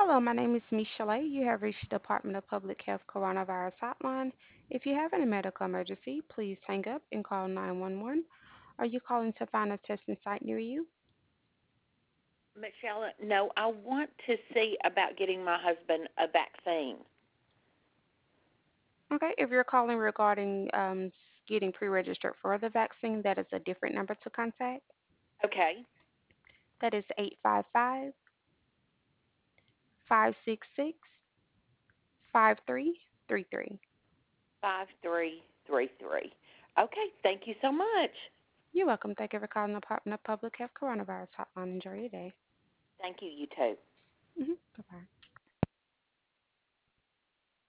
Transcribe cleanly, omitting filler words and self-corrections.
Hello, my name is Michelle. You have reached the Department of Public Health Coronavirus Hotline. If you have any medical emergency, please hang up and call 911. Are you calling to find a testing site near you? Michelle, no, I want to see about getting my husband a vaccine. Okay, if you're calling regarding getting pre-registered for the vaccine, that is a different number to contact. Okay, That is 855-566-5333. 5333. Okay, thank you so much. You're welcome. Thank you for calling the Department of Public Health Coronavirus Hotline. Enjoy your day. Thank you, you too. Bye-bye.